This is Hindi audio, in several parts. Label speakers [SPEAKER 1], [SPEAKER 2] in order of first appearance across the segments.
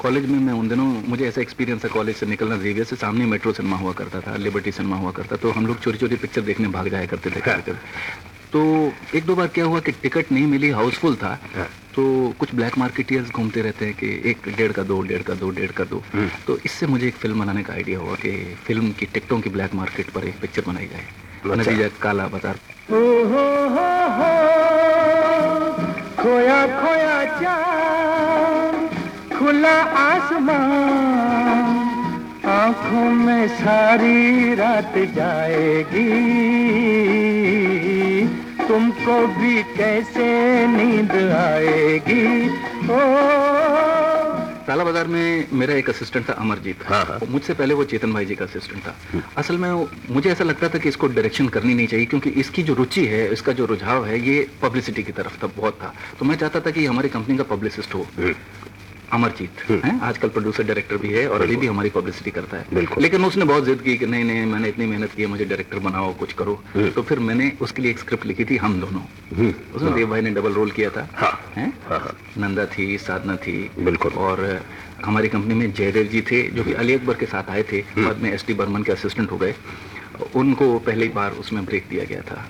[SPEAKER 1] कॉलेज में मैं उन दिनों मुझे ऐसा एक्सपीरियंस है, कॉलेज से निकलना, जेवियर से सामने मेट्रो सिनेमा हुआ करता था, लिबर्टी सिनेमा हुआ करता, तो हम लोग चोरी चोरी पिक्चर देखने भाग जाया करते थे। तो एक दो बार क्या हुआ कि टिकट नहीं मिली, हाउसफुल था, तो कुछ ब्लैक मार्केटियर्स घूमते रहते हैं कि एक 1.5 का 2, 1.5 का 2, 1.5 का 2। तो इससे मुझे एक फिल्म बनाने का आइडिया हुआ कि फिल्म की टिकटों की ब्लैक मार्केट पर एक पिक्चर बनाई जाए। नतीजा काला बाजार।
[SPEAKER 2] खोया खोया चांद, खुला आसमान, आंखों में सारी रात जाएगी, तुमको भी कैसे नींद आएगी। ओ
[SPEAKER 1] काला बाजार में मेरा एक असिस्टेंट था अमरजीत।
[SPEAKER 3] हाँ।
[SPEAKER 1] मुझसे पहले वो चेतन भाई जी का असिस्टेंट था। असल में मुझे ऐसा लगता था कि इसको डायरेक्शन करनी नहीं चाहिए, क्योंकि इसकी जो रुचि है, इसका जो रुझाव है, ये पब्लिसिटी की तरफ था, बहुत था। तो मैं चाहता था कि हमारी कंपनी का पब्लिसिस्ट हो। अमरजीत है, आजकल प्रोड्यूसर डायरेक्टर भी है और अभी भी हमारी पब्लिसिटी करता है। लेकिन उसने बहुत जिद की कि नहीं नहीं, मैंने इतनी मेहनत की है, मुझे डायरेक्टर बनाओ, कुछ करो। तो फिर मैंने उसके लिए एक स्क्रिप्ट लिखी थी, हम दोनों। उसमें देव भाई ने डबल रोल किया था। नंदा थी, साधना थी,
[SPEAKER 3] बिल्कुल।
[SPEAKER 1] और हमारी कंपनी में जयदेव जी थे, जो कि अली अकबर के साथ आए थे, बाद में एस टी बर्मन के असिस्टेंट हो गए। उनको पहली बार उसमें ब्रेक दिया गया था।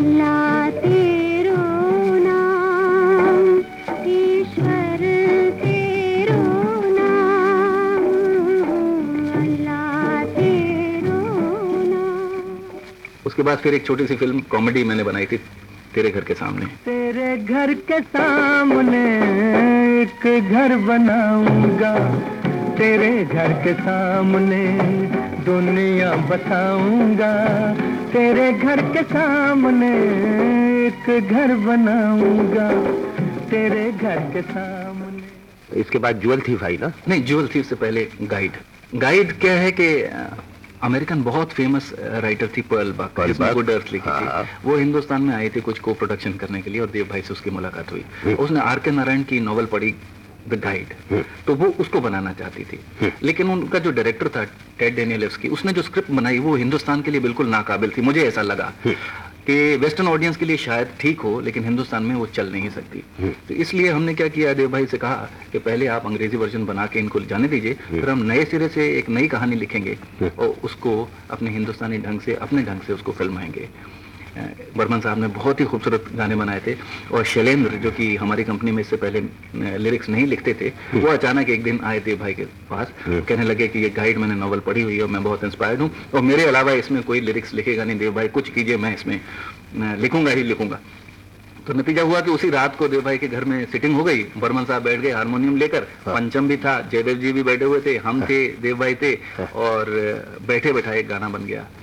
[SPEAKER 1] उसके बाद फिर एक छोटी सी फिल्म कॉमेडी मैंने बनाई थी, तेरे घर के सामने।
[SPEAKER 2] तेरे घर के सामने एक घर बनाऊंगा, तेरे घर के सामने दुनिया बसाऊंगा, तेरे घर के सामने एक घर बनाऊंगा, तेरे घर के सामने।
[SPEAKER 3] इसके बाद ज्वेल थीफ आई ना?
[SPEAKER 1] नहीं, ज्वेल थीफ से पहले गाइड। गाइड क्या है कि अमेरिकन बहुत फेमस राइटर थी पर्ल बक, गुड अर्थ लिखी थी। वो हिंदुस्तान में आई थी कुछ को प्रोडक्शन करने के लिए, और देव भाई से उसकी मुलाकात हुई। उसने आर के नारायण की नॉवल पढ़ी, द गाइड, तो वो उसको बनाना चाहती थी। लेकिन उनका जो डायरेक्टर था टेड डेनियलेव्स्की, उसने जो स्क्रिप्ट बनाई वो हिंदुस्तान के लिए बिल्कुल नाकाबिल थी। मुझे ऐसा लगा कि वेस्टर्न ऑडियंस के लिए शायद ठीक हो, लेकिन हिंदुस्तान में वो चल नहीं सकती। तो इसलिए हमने क्या किया, देव भाई से कहा कि पहले आप अंग्रेजी वर्जन बना के इनको जाने दीजिए, फिर हम नए सिरे से एक नई कहानी लिखेंगे और उसको अपने हिंदुस्तानी ढंग से, अपने ढंग से उसको फिल्माएंगे। बर्मन साहब ने बहुत ही खूबसूरत गाने बनाए थे, और शैलेंद्र जो कि हमारी कंपनी में इससे पहले लिरिक्स नहीं लिखते थे, वो अचानक एक दिन आए देव भाई के पास, कहने लगे कि ये गाइड मैंने नॉवल पढ़ी हुई है और मैं बहुत इंस्पायर्ड हूँ, और मेरे अलावा इसमें कोई लिरिक्स लिखेगा नहीं देव भाई, कुछ कीजिए, मैं इसमें लिखूंगा ही लिखूंगा। तो नतीजा हुआ कि उसी रात को देव भाई के घर में सिटिंग हो गई। बर्मन साहब बैठ गए हारमोनियम लेकर, पंचम भी था, जयदेव जी भी बैठे हुए थे, हम थे, देव भाई थे, और बैठे बैठाए एक गाना बन गया।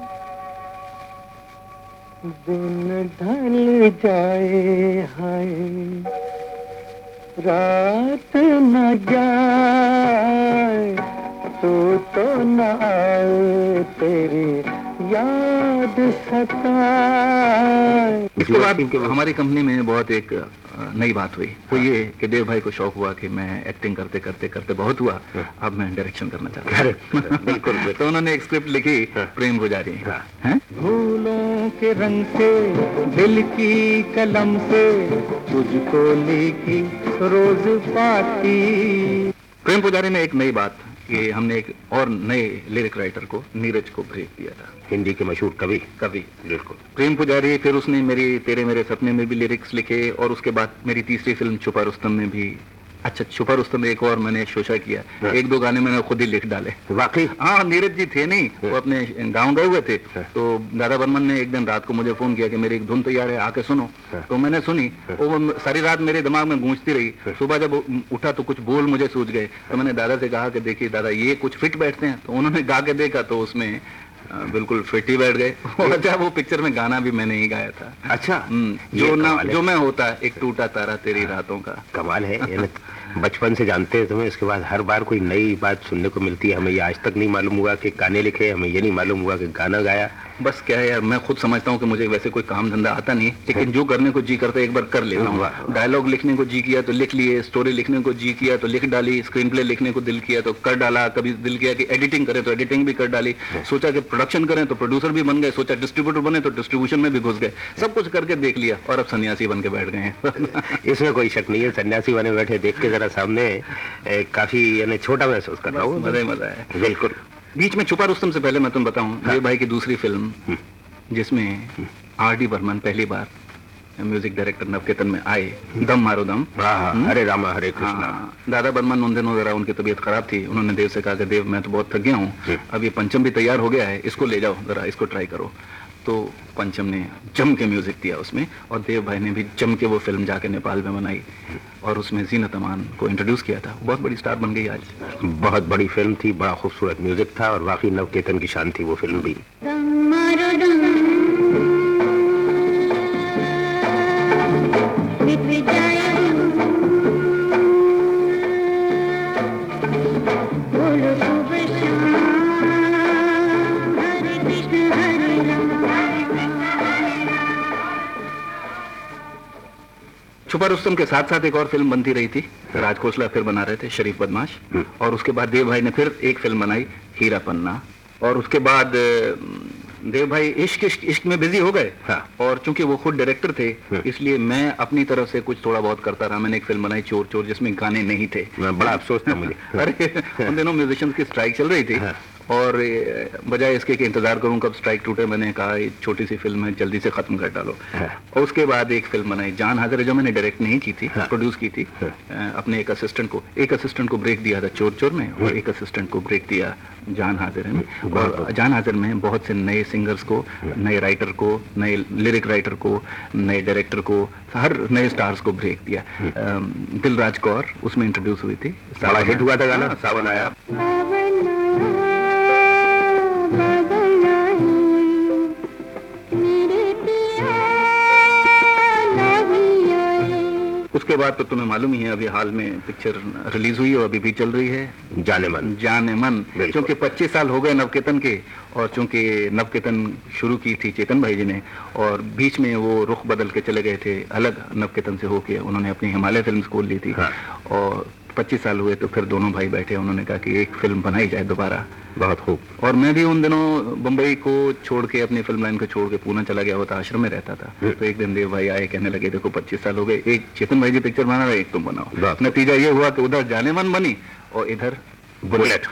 [SPEAKER 2] दिन ढल जाए हाय, रात न जाए, तो न आए, तेरी याद सताए।
[SPEAKER 1] इसके बाद हमारी कंपनी में बहुत एक नई बात हुई, वो ये कि देव भाई को शौक हुआ कि मैं एक्टिंग करते करते करते बहुत हुआ, अब मैं डायरेक्शन करना चाहता हूँ। बिल्कुल। तो उन्होंने एक स्क्रिप्ट लिखी, प्रेम पुजारी।
[SPEAKER 2] फूलों के रंग से, दिल की कलम से, तुझको लिखी रोज पाती।
[SPEAKER 1] प्रेम पुजारी में एक नई बात कि हमने एक और नए लिरिक राइटर को, नीरज को ब्रेक दिया था,
[SPEAKER 3] हिंदी के मशहूर कवि।
[SPEAKER 1] बिल्कुल। प्रेम पुजारी, फिर उसने मेरी तेरे मेरे सपने में भी लिरिक्स लिखे, और उसके बाद मेरी तीसरी फिल्म छुपा रुस्तम में भी। अच्छा, छुपा रुस्तम में एक और मैंने शोशा किया, एक दो गाने मैंने खुद ही लिख डाले।
[SPEAKER 3] वाकई?
[SPEAKER 1] हाँ, नीरज जी थे नहीं, वो अपने गांव गए हुए थे। तो दादा बर्मन ने एक दिन रात को मुझे फोन किया कि मेरी एक धुन तैयार है, आके सुनो। तो मैंने सुनी, वो सारी रात मेरे दिमाग में गूंजती रही। सुबह जब उठा तो कुछ बोल मुझे सूझ गए। तो मैंने दादा से कहा कि देखिए दादा, ये कुछ फिट बैठते हैं। तो उन्होंने गा के देखा तो उसमें बिल्कुल फिट ही बैठ गए। अच्छा, वो पिक्चर में गाना भी मैंने ही गाया था।
[SPEAKER 3] अच्छा,
[SPEAKER 1] जो मैं होता, एक टूटा तारा तेरी रातों का।
[SPEAKER 3] कमाल है। बचपन से जानते हैं तुम्हें, इसके बाद हर बार कोई नई बात सुनने को मिलती है। हमें ये आज तक नहीं मालूम हुआ कि गाने लिखे, हमें ये नहीं मालूम हुआ कि गाना गाया।
[SPEAKER 1] बस क्या है यार, मैं खुद समझता हूँ कि मुझे वैसे कोई काम धंधा आता नहीं, लेकिन जो करने को जी करता है एक बार कर लेता हूँ। डायलॉग लिखने को जी किया तो लिख लिए, स्टोरी लिखने को जी किया तो लिख डाली, स्क्रीन प्ले लिखने को दिल किया तो कर डाला, कभी दिल किया कि एडिटिंग करें तो एडिटिंग भी कर डाली, सोचा कि प्रोडक्शन करें तो प्रोड्यूसर भी बन गए, सोचा डिस्ट्रीब्यूटर बने तो डिस्ट्रीब्यूशन में भी घुस गए, सब कुछ करके देख लिया और अब सन्यासी बन के बैठ गए हैं।
[SPEAKER 3] इसमें कोई शक नहीं है, सन्यासी बने बैठे देख के जरा सामने काफी यानी छोटा महसूस कर रहा हूँ।
[SPEAKER 1] मजा है।
[SPEAKER 3] बिल्कुल।
[SPEAKER 1] बीच में छुपा रुस्तम से पहले मैं तुम्हें बताऊं, देव भाई की दूसरी फिल्म जिसमें R.D. बर्मन पहली बार म्यूजिक डायरेक्टर नवकेतन में आए, दम मारो दम।
[SPEAKER 3] हरे रामा हरे कृष्णा।
[SPEAKER 1] दादा बर्मन उन दिनों जरा उनकी तबीयत खराब थी, उन्होंने देव से कहा कि देव मैं तो बहुत थक गया हूँ, अब ये पंचम भी तैयार हो गया है, इसको ले जाओ जरा, इसको ट्राई करो। तो पंचम ने जम के म्यूजिक दिया उसमें, और देव भाई ने भी जम के वो फिल्म जाके नेपाल में बनाई और उसमें जीनत अमान को इंट्रोड्यूस किया था। बहुत बड़ी स्टार बन गई आज।
[SPEAKER 3] बहुत बड़ी फिल्म थी, बड़ा खूबसूरत म्यूजिक था और वाकई नवकेतन की शान थी वो फिल्म भी।
[SPEAKER 1] छुपा रुस्तम के साथ साथ एक और फिल्म बनती रही थी, राज खोसला फिर बना रहे थे शरीफ बदमाश, और उसके बाद देव भाई ने फिर एक फिल्म बनाई हीरा पन्ना, और उसके बाद देव भाई इश्क में बिजी हो गए। और चूंकि वो खुद डायरेक्टर थे इसलिए मैं अपनी तरफ से कुछ थोड़ा बहुत करता रहा। मैंने एक फिल्म बनाई चोर चोर जिसमें गाने नहीं थे,
[SPEAKER 3] बड़ा अफसोस था मुझे।
[SPEAKER 1] अरे उन दिनों म्यूजिशियंस की स्ट्राइक चल रही थी और बजाय इसके कि इंतजार करूं कब स्ट्राइक टूटे, मैंने कहा ये छोटी सी फिल्म है जल्दी से खत्म कर डालो। और उसके बाद एक फिल्म बनाई जान हाजिर है, जो मैंने डायरेक्ट नहीं की थी, प्रोड्यूस की थी। अपने एक असिस्टेंट को ब्रेक दिया था चोर चोर में, और एक असिस्टेंट को ब्रेक दिया जान हाजिर में। और जान हाजिर में बहुत से नए सिंगर्स को, नए राइटर को, नए लिरिक राइटर को, नए डायरेक्टर को, हर नए स्टार्स को ब्रेक दिया। दिलराज कौर उसमें इंट्रोड्यूस हुई थी,
[SPEAKER 3] बड़ा हिट हुआ था गाना सावन आया।
[SPEAKER 1] उसके बाद तो तुम्हें मालूम ही है, अभी हाल में पिक्चर रिलीज हुई है और अभी भी चल रही है, जाने मन। क्योंकि 25 साल हो गए नवकेतन के, और चूंकि नवकेतन शुरू की थी चेतन भाई जी ने, और बीच में वो रुख बदल के चले गए थे, अलग नवकेतन से होके उन्होंने अपनी हिमालय फिल्म स्कूल ली थी। और 25 साल हुए तो फिर दोनों भाई बैठे, उन्होंने कहा कि एक फिल्म बनाई जाए दोबारा।
[SPEAKER 3] बहुत खूब।
[SPEAKER 1] और मैं भी उन दिनों बम्बई को छोड़ के, अपनी फिल्म लाइन को छोड़ के पूना चला गया होता, आश्रम में रहता था। तो एक दिन देव भाई आए, कहने लगे देखो 25 साल हो गए, एक चेतन भाई जी पिक्चर बना रहे, एक तुम बनाओ। नतीजा ये हुआ कि उधर जाने मन बनी और इधर बुलेट।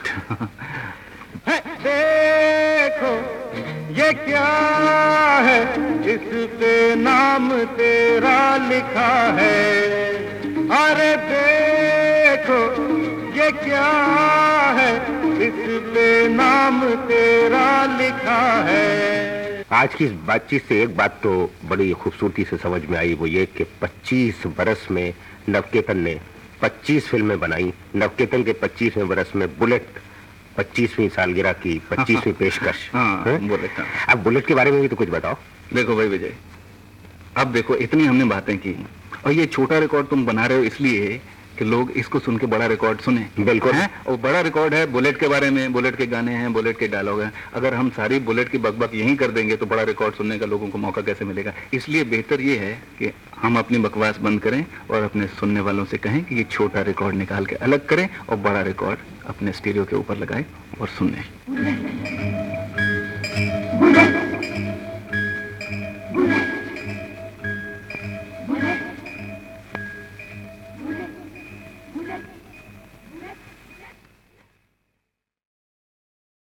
[SPEAKER 2] देखो ये क्या है, इस पे नाम तेरा लिखा है। अरे देखो ये क्या है, इस पे नाम तेरा लिखा है।
[SPEAKER 3] आज की इस बातचीत से एक बात तो बड़ी खूबसूरती से समझ में आई, वो ये कि 25 बरस में नवकेतन ने 25 फिल्में बनाई। नवकेतन के 25वें बरस में बुलेट 25वीं सालगिरह की 25वीं पेशकश। अब बुलेट के बारे में भी तो कुछ बताओ।
[SPEAKER 1] देखो भाई विजय, अब देखो इतनी हमने बातें की, और ये छोटा रिकॉर्ड तुम बना रहे हो इसलिए कि लोग इसको सुन के बड़ा रिकॉर्ड सुने।
[SPEAKER 3] बिल्कुल
[SPEAKER 1] है, और बड़ा रिकॉर्ड है बुलेट के बारे में, बुलेट के गाने हैं, बुलेट के डायलॉग हैं। अगर हम सारी बुलेट की बकबक यहीं कर देंगे तो बड़ा रिकॉर्ड सुनने का लोगों को मौका कैसे मिलेगा। इसलिए बेहतर ये है कि हम अपनी बकवास बंद करें और अपने सुनने वालों से कहें कि ये छोटा रिकॉर्ड निकाल के अलग करें और बड़ा रिकॉर्ड अपने स्टीरियो के ऊपर लगाएं और सुने।